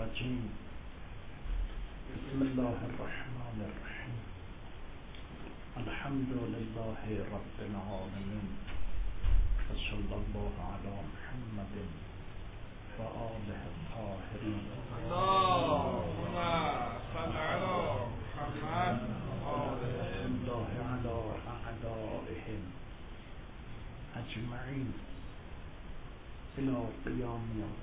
الرجيم بسم الله الرحمن الرحيم الحمد لله رب العالمين وصلى الله على محمد وآله الطاهرين اللهم صل على محمد الله على أعدائهم أجمعين إلى قیام یوم.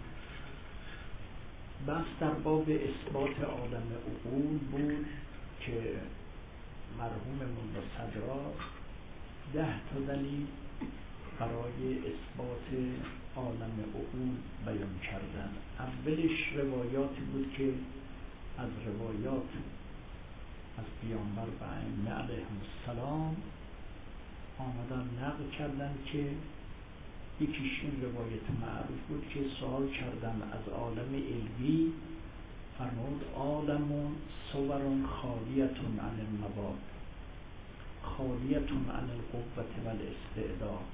بحث در باب اثبات عالم عقول بود که مرحوم مولا صدرا 10 دلیل برای اثبات عالم عقول بیان کردن. اولش روایاتی بود که از روایات از پیامبر و ائمه علیهم السلام آمدن نقل کردن که یکیش این روایت معروف بود که سوال کردن از عالم علوی، فرمود عالم صور خالیة عن النبات خالیة عن القوة والاستعداد.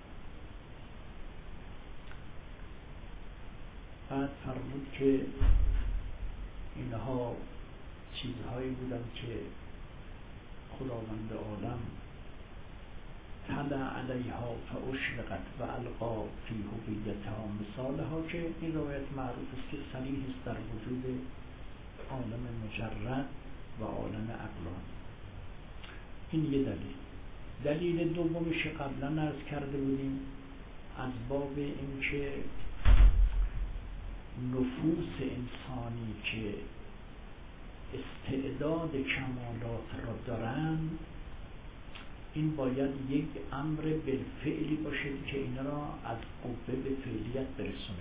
بعد فرمود که اینها چیزهایی بودن که خداوند عالم طلع علیها فاشرقت و القا فی هویتها مثالها، که این روایت معروف است که صریح است در وجود عالم مجرد و عالم عقلان. این یه دلیل دومش قبلا عرض کرده بودیم از باب این که نفوس انسانی که استعداد کمالات را دارند، این باید یک امر بالفعلی باشد که این را از قوه به فعلیت برسونه.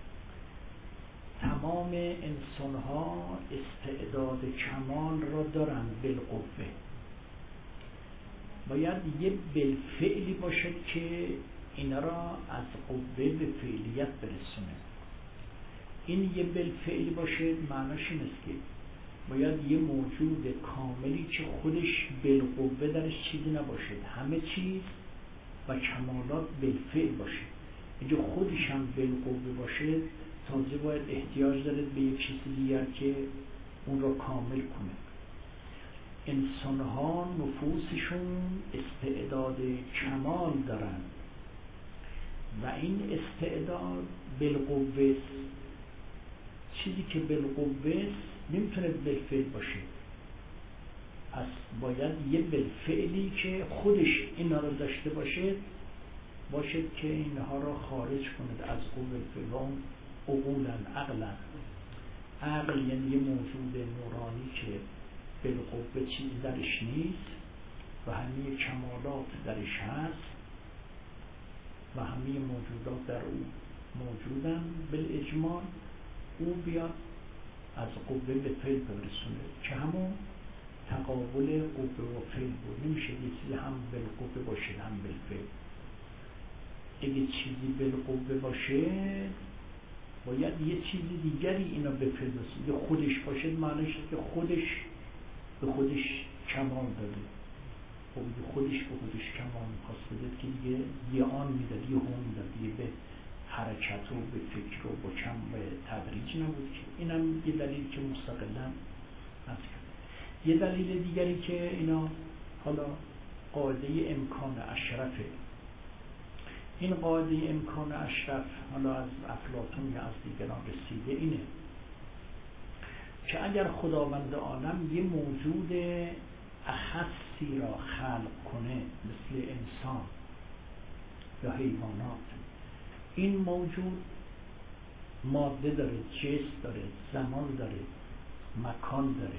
تمام انسان ها استعداد کمال را دارند بالقوه، باید یک بالفعلی باشد که این را از قوه به فعلیت برسونه. این یه بالفعلی باشد معناش این است که باید یه موجود کاملی که خودش بالقوه درش چیزی نباشد، همه چیز و کمالات بالفعل باشه. اینجا خودش هم بالقوه باشه، تازه باید احتیاج داره به یک چیز دیگر که اون را کامل کنه. انسان ها نفوسشون استعداد کمال دارن و این استعداد بالقوه است. چیزی که بالقوه است نمیتونه بالفعل باشه، پس باید یه بالفعلی که خودش اینا رو داشته باشد که اینها رو خارج کند از قوه فعل. و اون عقولن عقلن. عقل یعنی یه موجود نورانی که بالقوه چیزی درش نیست و همه کمالات درش هست و همه موجودات در او موجودن. بالاجمال او بیاد از قوه به فعل برسونه که همون تقابل قوه و فعل بود. نمیشه یه چیزی هم بالقوه باشه هم بالفعل. اگه چیزی بالقوه باشه باید یه چیزی دیگری اینا به فعل برسونه. یه خودش باشه معنیش که خودش به خودش کمال داره. خب خودش به خودش کمال می‌خواست بده که دیگه یه آن میداد، یه هم میداد، دیگه به حرکت و به فکر و با کم به تدریج نبود که. اینم یه دلیل که مستقلاً از کرد. یه دلیل دیگری که اینا حالا قاعده امکان اشرفه. این قاعده امکان اشرف حالا از افلاطون یا از دیگران رسیده اینه که اگر خداوند عالم یه موجود اخصی را خلق کنه مثل انسان یا حیوانات، این موجود ماده داره، جسم داره، زمان داره، مکان داره،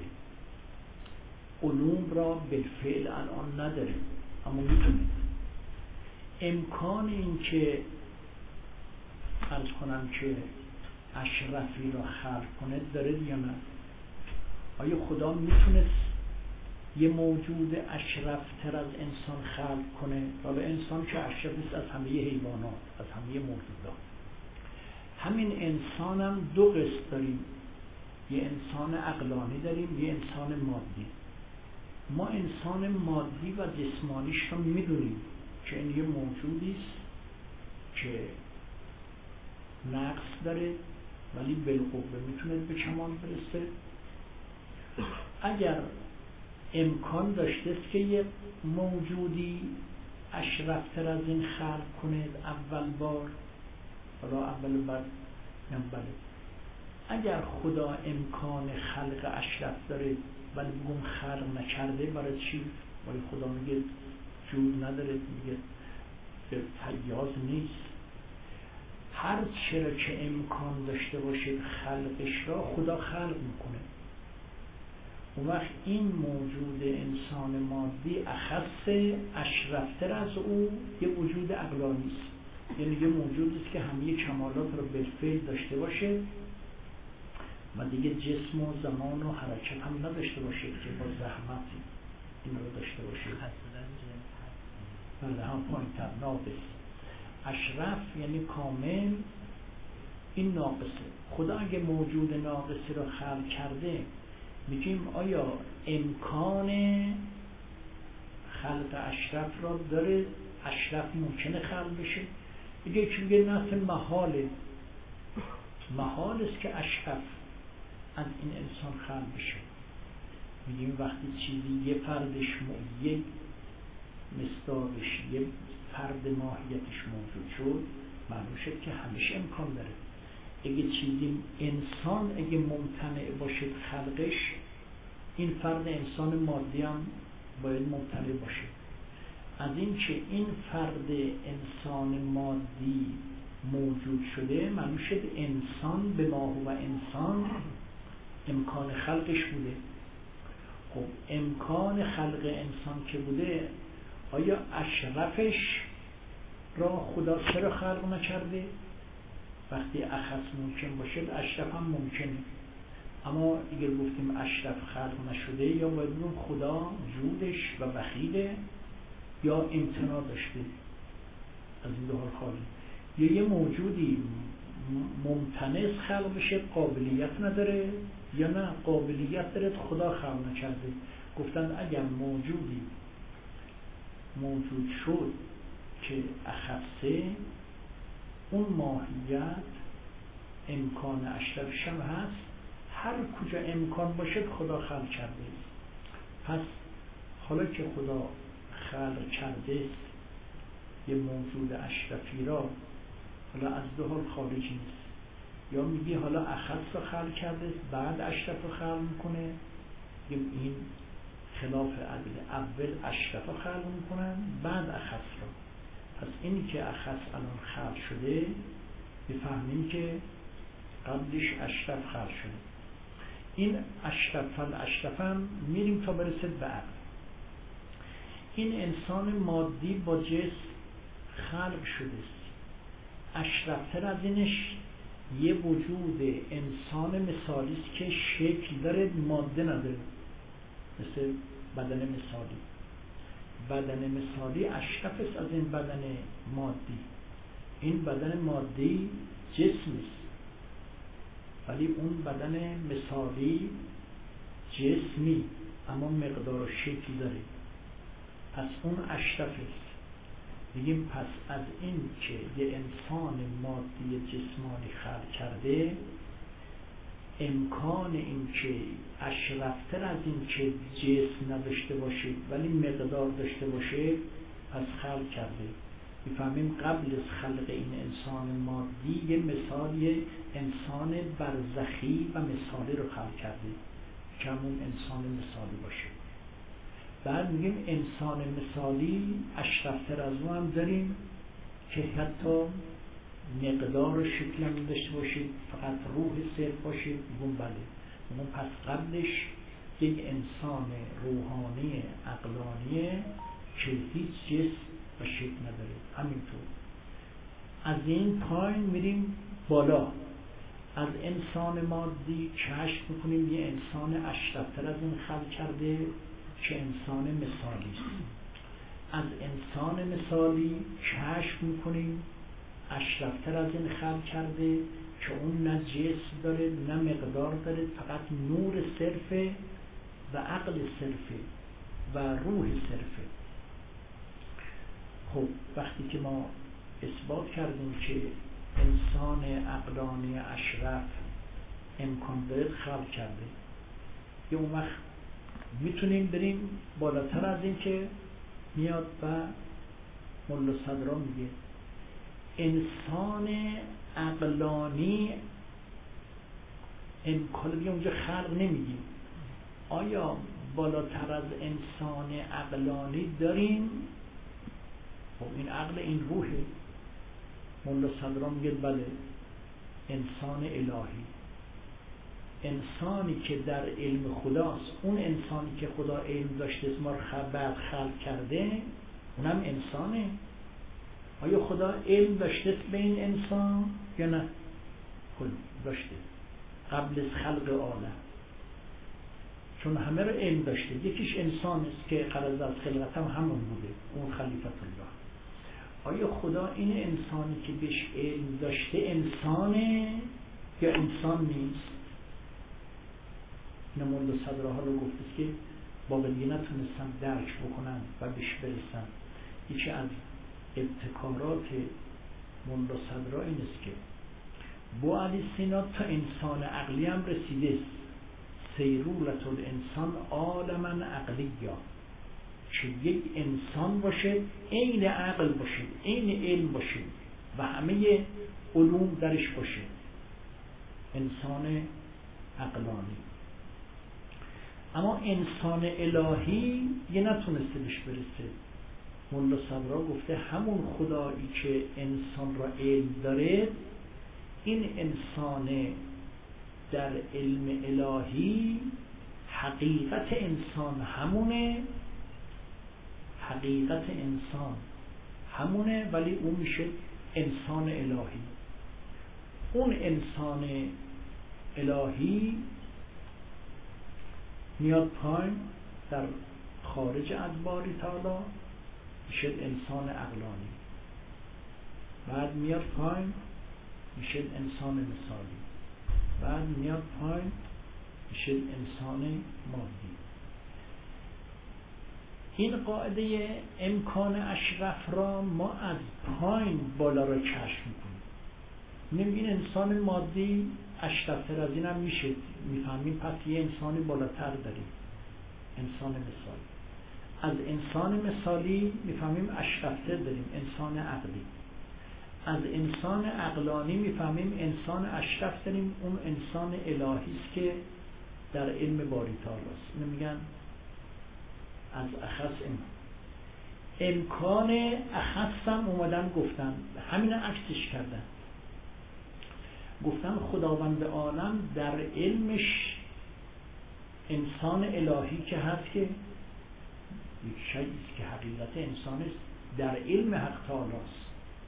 علوم را بالفعل الان نداره اما میتونه. امکان این که عرض کنم که اشرفی را خلق کنه داره یا نه؟ آیا خدا میتونست یه موجود اشرفتر از انسان خلق کنه؟ حالا انسان که اشرف نیست از همه حیوانات، از همه موجودات. همین انسان هم دو قسم داریم، یه انسان عقلانی داریم، یه انسان مادی. ما انسان مادی و جسمانیش رو میدونیم که این یه موجودی است که نقص داره، ولی بالقوه میتونه به کمال برسه. اگر امکان داشته است که یک موجودی اشرفتر از این خلق کنه اول بار، حالا اول بعد بله، اگر خدا امکان خلق اشرف داره ولی اون خلق نکرده، برای چی؟ ولی خدا میگه جود نداره، میگه فیاض نیست. هر چرا که امکان داشته باشه خلقش را خدا خلق میکنه. اون وقت این موجود انسان مادی اخص اشرفتر از او یه وجود عقلانی است، یعنی یه موجودی است که همه کمالات رو بالفعل داشته باشه و دیگه جسم و زمان و حرکت هم نداشته باشه که با زحمت این رو داشته باشه. بله هم پایین‌تر ناقص. اشرف یعنی کامل، این ناقصه. خدا اگه موجود ناقصی رو خلق کرده، میگیم آیا امکان خلق اشرف را داره؟ اشرف ممکنه خلق بشه؟ میگه چون یه نفس محال است که اشرف از این انسان خلق بشه. میگیم وقتی چیزی یه فردش یک مصداقش یه فرد ماهیتش موجود شد، معلوم شد که همیشه امکان داره. اگه چیزی انسان اگه ممتنع باشه خلقش، این فرد انسان مادی هم باید ممتنع باشه. از این که این فرد انسان مادی موجود شده، معلوم شد انسان به ما هو انسان امکان خلقش بوده. خب امکان خلق انسان که بوده، آیا اشرفش را خدا چرا خلق نکرده؟ وقتی اخص ممکن باشه اشرف هم ممکنه. اما اگر گفتیم اشرف خلق نشده، یا باید بگیم خدا جودش و بخیله یا امتناع داشته از این دو حال خالی، یا یه موجودی ممتنع خلق بشه قابلیت نداره، یا نه قابلیت داره خدا خلق نکرده. گفتن اگر موجودی موجود شد که اخصه، اون ماهیت امکان اشرفش هم هست، هر کجا امکان باشه خدا خلق کرده. پس حالا که خدا خلق کرده یه موجود اشرفی را، حالا از دو حال خارج نیست. یا میگی حالا اخص رو خلق کرده بعد اشرف رو خلق میکنه، این خلاف عدل. اول اشرف رو خلق میکنن بعد اخص رو. پس اینی که اخص الان خلق شده، بفهمیم که قبلش اشرف خلق شده. این اشرف هم میریم تا برسد به عقل. این انسان مادی با جسم خلق شده است. اشرفتر از اینش یه وجود انسان مثالی است که شکل داره ماده نداره، مثل بدن مثالی. بدن مثالی اشرف است از این بدن مادی. این بدن مادی جسم است، ولی اون بدن مثالی جسمی اما مقدار و شکل داره. پس اون اشرف است. میگیم پس از این که یه انسان مادی جسمانی خلق کرده، امکان این که اشرفتر از این که جسم نداشته باشه ولی مقدار داشته باشه، پس خلق کرده. میفهمیم قبل از خلق این انسان مادی یه مثالی انسان برزخی و مثالی رو خلق کرده که همون انسان مثالی باشه. بعد میگیم انسان مثالی اشرفتر از اون هم داریم که حتی مقدار و شکل هم داشته باشید، فقط روح صرف باشید. میگم بله، اون پس قبلش یک انسان روحانی عقلانی که هیچ جسم و شکل نداره. همینطور از این پایین میریم بالا، از انسان مادی کشف میکنیم یه انسان اشرفتر از این خلق کرده که انسان مثالی است. از انسان مثالی کشف میکنیم اشرفتر از این خلق کرده که اون نه جسم داره نه مقدار داره، فقط نور صرفه و عقل صرفه و روح صرفه. خب وقتی که ما اثبات کردیم که انسان عقلانی اشرف امکان داره خلق کرده. یه اون وقت میتونیم بریم بالاتر از این که میاد و ملا صدرا میگه انسان عقلانی امکان دیگه اونجا خلق نمیگیم. آیا بالاتر از انسان عقلانی داریم؟ خب این عقل این روحه. ملا صدرا میگه بله، انسان الهی، انسانی که در علم خداست، اون انسانی که خدا علم داشته ما رو بعد خلق کرده، اونم انسانه. آیا خدا علم داشته به این انسان یا نه؟ خب داشته قبل از خلق عالم، چون همه رو علم داشته. یکیش انسان است که قرض از خلقت هم همون بوده، اون خلیفت الله. آیا خدا این انسانی که بهش علم داشته انسانه یا انسان نیست؟ این ملا صدرها رو گفته که باقیه نتونستن درک بکنن و بهش برسن. یکی از ابتکارات ملا صدرها این است که با علی سینا تا انسان عقلی هم رسیده است. سیرولت الانسان عالما عقلیا، که یک انسان باشه، عین عقل باشه، عین علم باشه و همه علوم درش باشه، انسان عقلانی. اما انسان الهی یه نتونسته بهش برسه. ملا صدرا گفته همون خدایی که انسان را علم داره، این انسان در علم الهی حقیقت انسان همونه، حقیقت انسان همونه، ولی اون میشه انسان الهی. اون انسان الهی میاد پایین در خارج از باری تعالی، میشه انسان عقلانی. بعد میاد پایین میشه انسان مثالی. بعد میاد پایین میشه انسان مادی. این قاعده امکان اشرف را ما از پایین بالا را کشف میکنیم. نمیگین انسان مادی اشرفتر از این هم میشه، میفهمیم پس یه انسانی بالاتر داریم، انسان مثالی. از انسان مثالی میفهمیم اشرفتر داریم، انسان عقلی. از انسان عقلانی میفهمیم انسان اشرف داریم، اون انسان الهی است که در علم باری تعالی است. اینو میگن از اخص امکان اخص هم اومدن گفتن همین عکسش کردن، گفتن خداوند عالم در علمش انسان الهی که هست که یک شیئی که حقیقت انسان است، در علم حق تعالی است.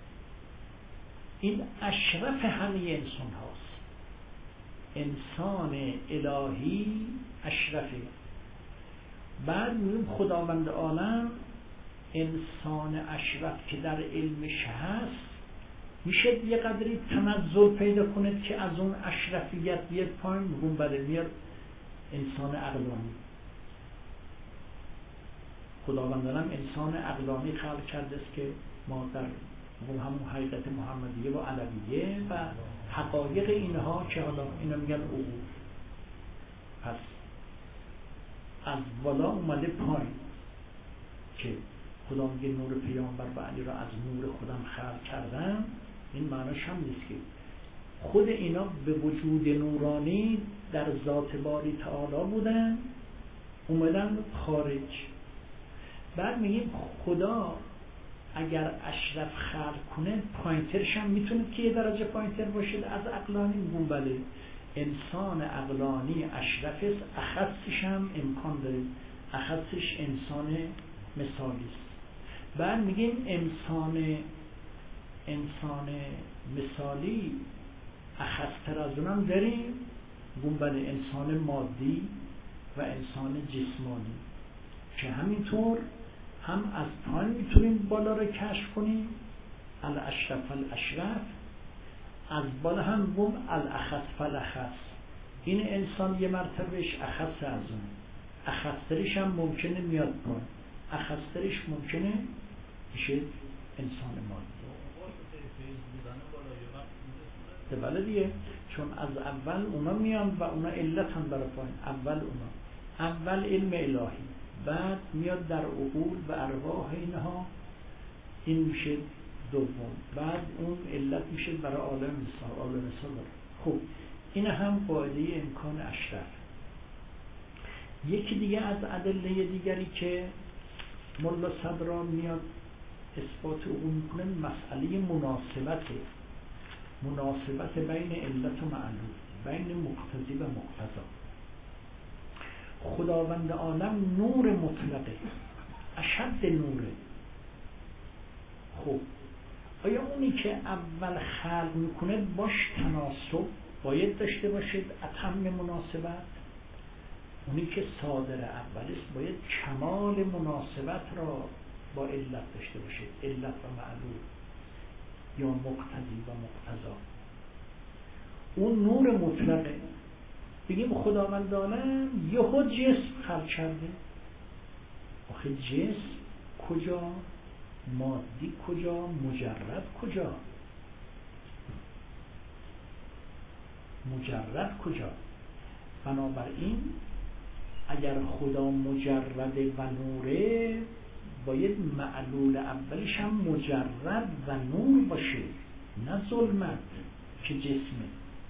این اشرف همه انسان هاست. انسان الهی اشرفه. بعد میگیم خداوند عالم انسان اشرف که در علمش هست، میشه یه قدری تنزل پیدا کنه که از اون اشرفیت بیاد پایین، میگم بله میاد انسان عقلانی. خداوند عالم انسان عقلانی خلق کرده است که ما در همون حقیقت محمدیه و علویه و حقایق اینها که حالا اینا میگن عقول. پس از بالا اومده پایین که خدا میگه نور پیامبر و علی را از نور خودم خلق کردم. این معناش هم نیست که خود اینا به وجود نورانی در ذات باری تعالی بودن، اومدن خارج. بعد میگیم خدا اگر اشرف خلق کنه پایینترش هم میتونه که یه درجه پایینتر باشه از عقلانی. میگم بله انسان عقلانی اشرف است، اخصش هم امکان داره، اخصش انسان مثالی است. بعد میگیم انسان مثالی اخصتر از اونم داریم، میگم بله انسان مادی و انسان جسمانی، که همینطور هم از پایین میتونیم بالا رو کشف کنیم، الاشرف الاشرف، از بالا هم بگم الاخص فالاخص. این انسان یه مرتبهش اخص از اون، اخصترش هم ممکنه میاد پایین، اخصترش ممکنه میشه انسان مادی. بله دیگه، چون از اول اونا میان و اونا علت هم برای پایین. اول علم الهی، بعد میاد در عقول و ارواح اینها، این میشه دوم، بعد اون علت میشه برای عالم مثال. خب این هم قاعده امکان اشرف. یکی دیگه از ادله دیگری که ملا صدرا میاد اثبات عقول میکنه مسئله مناسبت بین علت و معلول، بین مقتضی و مقتضا. خداوند عالم نور مطلقه، اشد نوره. خب آیا اونی که اول خلق میکنه باش تناسب باید داشته باشید اتم مناسبت؟ اونی که صادر اول است باید کمال مناسبت را با علت داشته باشید، علت و معلول یا مقتضی و مقتضا. اون نور مطلقه. بگیم خداوند عالم یهو جسم خلق کرده. آخه جسم کجا؟ مادی کجا؟ مجرد کجا؟ بنابراین اگر خدا مجرد و نوره، باید معلول اولش هم مجرد و نور باشه، نه ظلمت که جسمه.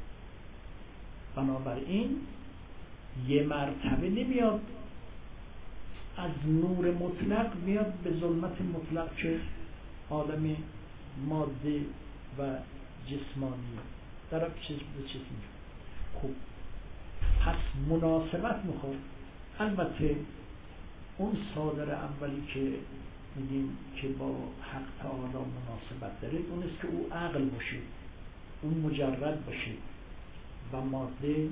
بنابراین یه مرتبه نمیاد از نور مطلق میاد به ظلمت مطلق که عالم ماده و جسمانی در چیز به چیز میشه. خب پس مناسبت میخواد. البته اون صادر اولی که میگیم که با حق تعالی مناسبت داره، اون است که او عقل باشه، اون مجرد باشه و ماده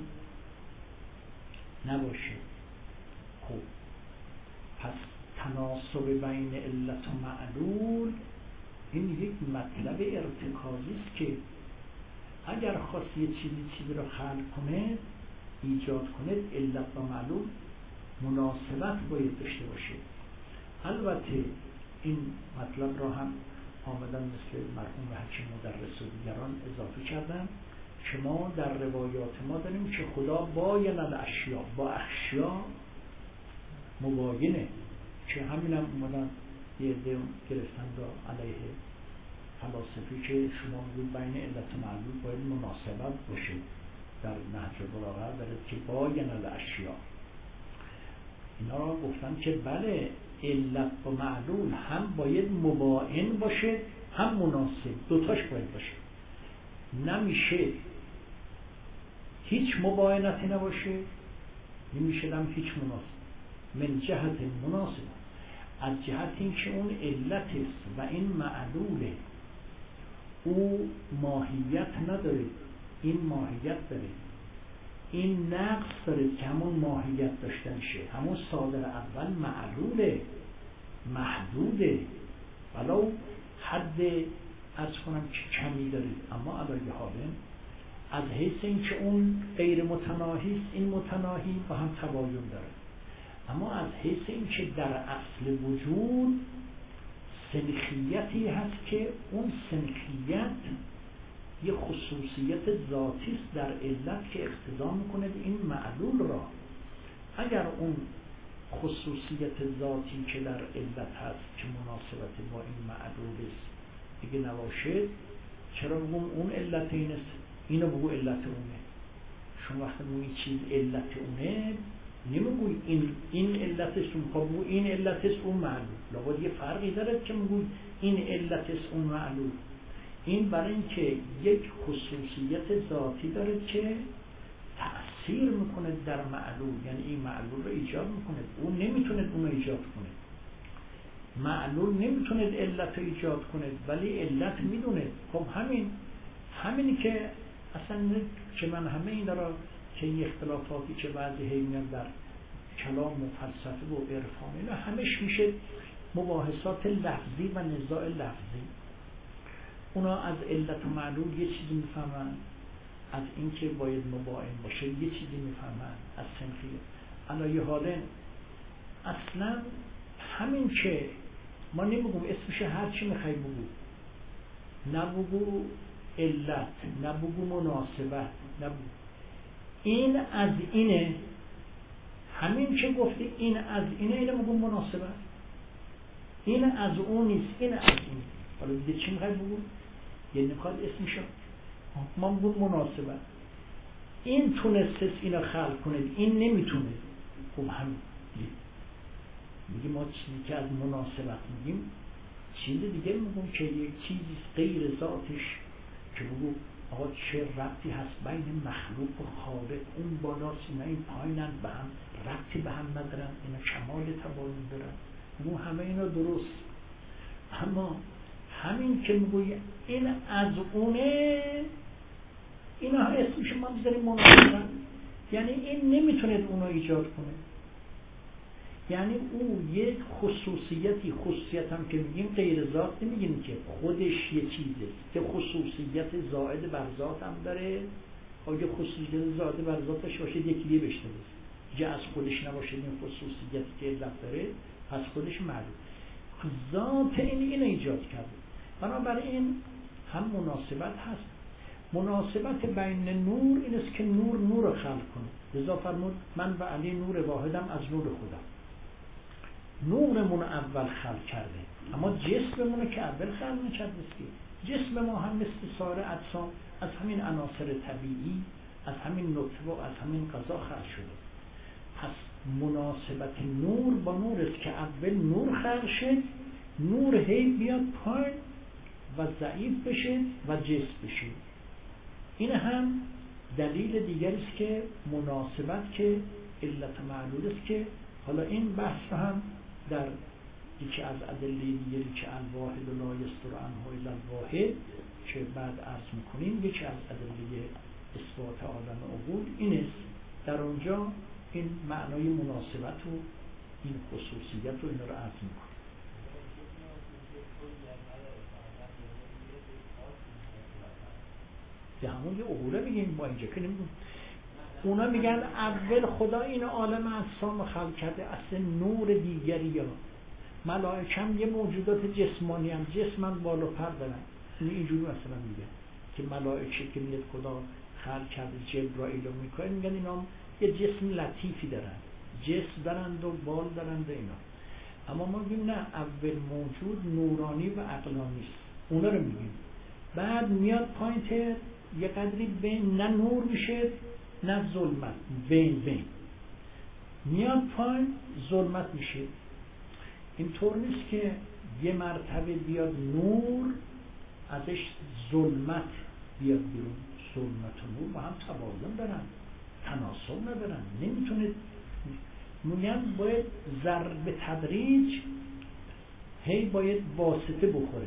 نباشه. خب پس تناسب بین علت و معلول این یک مطلب ارتکازی است که اگر خواست یه چیزی رو خلق کنه، ایجاد کنه، علت و معلول مناسبت باید داشته باشه. البته این مطلب را هم آمدن مثل مرحوم حکیم مدرس و دیگران اضافه کردن که ما در روایات ما داریم که خدا باین الاشیا، با اشیا مباینه، که همین هم اومدن یه عده گرفتن را علیه فلاسفی که شما میگوید بین علت و معلول باید مناسبت باشه. در نهج البلاغه داره که باین الاشیا. اینا را گفتن که بله، علت و معلول هم باید مباین باشه هم مناسب، دوتاش باید باشه. نمیشه هیچ مباینتی نباشه، نمیشه هم هیچ مناسب. من جهت مناسب، از جهت این که اون علت است و این معلوله، او ماهیت نداره، این ماهیت داره، این نقص داره که همون ماهیت داشتن شه. همون صادر اول معلوله، محدوده، ولو حد از کنم که کمی داره، اما علیه حاله از حیث این که اون غیر متناهی است، این متناهی با هم تباین داره. اما از حیث این که در اصل وجود سنخیتی هست که اون سنخیت یه خصوصیت ذاتی است در علت که اقتضا میکنه این معلول را. اگر اون خصوصیت ذاتی که در علت هست که مناسبت با این معلول است دیگه نباشه، چرا بگم اون علت این است، اینو بگو علت اونه؟ شما وقتی بگوی چیز علت اونه نمیگوی این علت است، اون بگو این علت است اون معلول. لابد یه فرقی داره که میگوی این علت است اون معلول. این برای اینکه یک خصوصیت ذاتی داره که تأثیر میکنه در معلول، یعنی این معلول رو ایجاد میکنه. اون نمیتونه اون رو ایجاد کنه، معلول نمیتونه علت رو ایجاد کنه، ولی علت میدونه. خب همینی که اصلا که من همه این را که این اختلافاتی که بعضی میاد در کلام و فلسفه و عرفان اینا همش میشه مباحثات لفظی و نزاع لفظی. اونا از علت و معلول یه چیزی میفهمن، از اینکه باید مباین باشه یه چیزی میفهمن، از سنخیه. علیه حاله اصلا همین که ما نمیگم اسمش هر چی میخوای بگو، نبگو علت، نه بگو مناسبت، نه بگو. این از اینه، همین که گفتی این از اینه، اینه بگو مناسبت. این از اون نیست، این از این. حالا دیگه چی میخوای بگو؟ یعنی میخواد اسمشو ما بگو مناسبت. این تونسته اینو خلق کنه، این نمیتونه. خب همین میگه ما چیزی که از مناسبت میگیم چیز دیگه میگم که یک چیزی غیر ذاتش که بگو آقا چه ربطی هست بین مخلوق و خالق، اون بالاست اینا این پایینن، به هم ربطی به هم ندارن، اینا کمال تباین دارن، اون همه اینا درست. اما همین که میگوی این از اونه، اینا اسمش ما بذاریم مناسبت، یعنی این نمیتونه اونو ایجاد کنه. یعنی او یک خصوصیت هم که میگیم غیر ذات نمیگیم که خودش یه چیزه که خصوصیت زائد بر ذات هم داره. اگه خصوصیت زائد بر ذاتش باشه یکی بهش نمیشه، جا از خودش نباشه این خصوصیتی که علت داره پس خودش معلوم ذات این ایجاد کرده. بنابراین هم مناسبت هست. مناسبت بین نور این است که نور رو خلق کنه. لذا فرمود من و علی نور واحدم از نور خودم. نورمون اول خلق کرده، اما جسممون که اول خلق نکرده است که جسم ما هم مثل سایر اجسام از همین عناصر طبیعی، از همین نطفه و از همین غذا خلق شده. پس مناسبت نور با نور است که اول نور خلق شد، نور هی بیاد پایین و ضعیف بشه و جسم بشه. این هم دلیل دیگر است که مناسبت که علت معلول است که حالا این بحث رو هم در یکی از ادله دیگری که الواحد لا یصدر عنه الا الواحد که بعد عرض میکنیم، یکی از ادله اثبات عالم عقول این است. در اونجا این معنای مناسبت و این خصوصیت و این رو عرض میکنیم. به همون یه عقوله بگیم، با اینجا که نمیگیم. اونا میگن اول خدا این عالم اجسام خلق کرده، اصل نور دیگری ها. ملائکه هم یه موجودات جسمانی هم، جسم هم بالا پر دارن. اینجوری مثلا میگن که ملائکه که میاد خدا خلق کرده، جبرائیل و میکائیل، میگن اینا یه جسم لطیفی دارن، جسم دارند و بال دارند اینا. اما ما میگیم نه، اول موجود نورانی و عقلانی است. اونا رو میگیم. بعد میاد پایین یه قدری بین، نه نور میشه نه ظلمت، بین میاد پایین ظلمت میشه. اینطور نیست که یه مرتبه بیاد نور ازش ظلمت بیاد بیرون. ظلمت و نور با هم توازن دارن، تناسب ندارن، نمیتونه. میگن باید ضرب تدریج هی باید واسطه بخوره.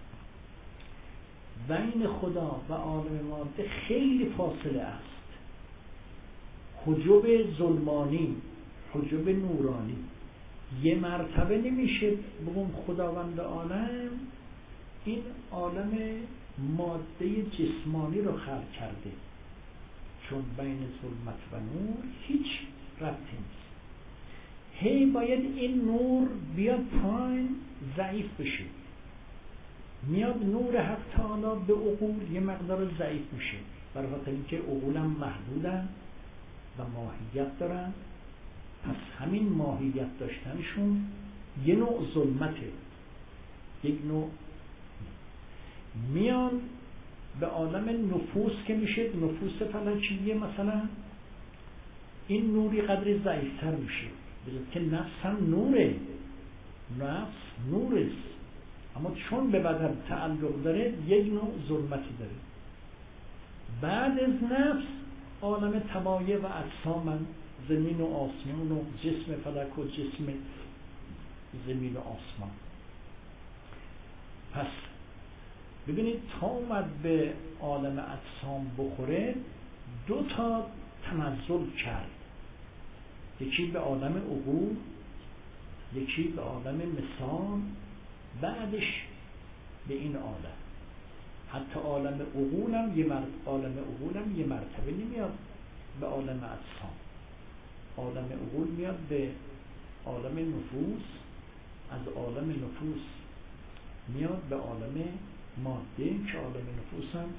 بین خدا و عالم ماده خیلی فاصله است. حجب ظلمانی، حجب نورانی. یه مرتبه نمیشه بگم خداوند عالم این عالم ماده جسمانی رو خلق کرده، چون بین ظلمت و نور هیچ ربطی نیست. هی باید این نور بیاد پایین ضعیف بشه. میاد نور حق تعالی به عقول یه مقدار ضعیف میشه، برای خاطر اینکه عقولم محدودن و ماهیت دارن. پس همین ماهیت داشتنشون یه نوع ظلمته، یک نوع. میان به عالم نفوس که میشه نفوس فلکیه مثلا، این نوری قدری ضعیفتر میشه، بذارد که نفس هم نوره، نفس نورست، اما چون به بدن تعلق داره یک نوع ظلمتی داره. بعد از نفس عالم طبایع و اجسام، زمین و آسمان و جسم فلک و جسم زمین و آسمان. پس ببینید تا اومد به عالم اجسام بخوره دو تا تنزل کرد، یکی به عالم عقول، یکی به عالم مثال، بعدش به این عالم. حتی عالم عقولم یه مرتبه نمیاد به عالم اجسام. عالم عقول میاد به عالم نفوس، از عالم نفوس میاد به عالم ماده که عالم نفوس هم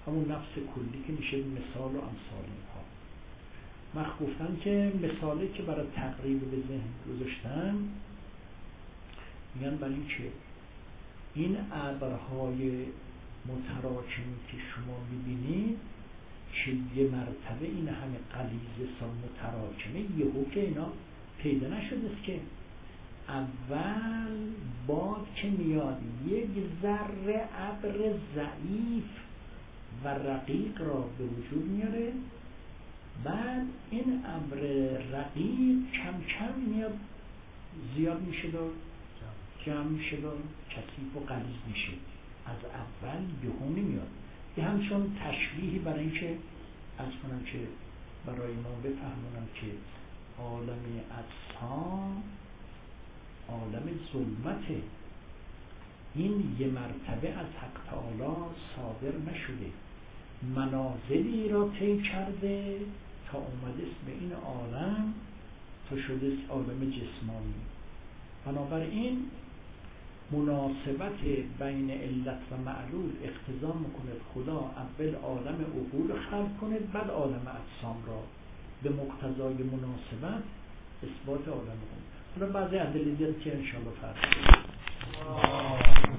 همون نفس کلی که میشه مثال و امثال اینها. من گفتم که مثالی که برای تقریب به ذهن گذاشتم میگن برای این که این ابرهای متراکمی که شما میبینید که یه مرتبه این همه غلیظه سان متراکمه یهو که اینا پیدا نشده است که اول باد که میاد یک ذره ابر ضعیف و رقیق را به وجود میاره، بعد این ابر رقیق کم کم میاد زیاد میشه دار جمع میشه دار کثیف و غلیظ میشه، از اول یهو نمیاد. یه همچون تشبیهی برای این که از کنم که برای ما بفهمونم که عالم اجسام عالم ظلمته، این یه مرتبه از حق تعالی صادر نشده، منازلی را طی کرده تا اومده است به این عالم، تا شده است عالم جسمانی. بنابراین مناسبت بین علت و معلول اقتضا میکنه خدا اول عالم عقول خلق کنه، بعد عالم اجسام را به مقتضای مناسبت اثبات عالم کنه. حالا بعضی ادله دیگه که انشاءالله فرق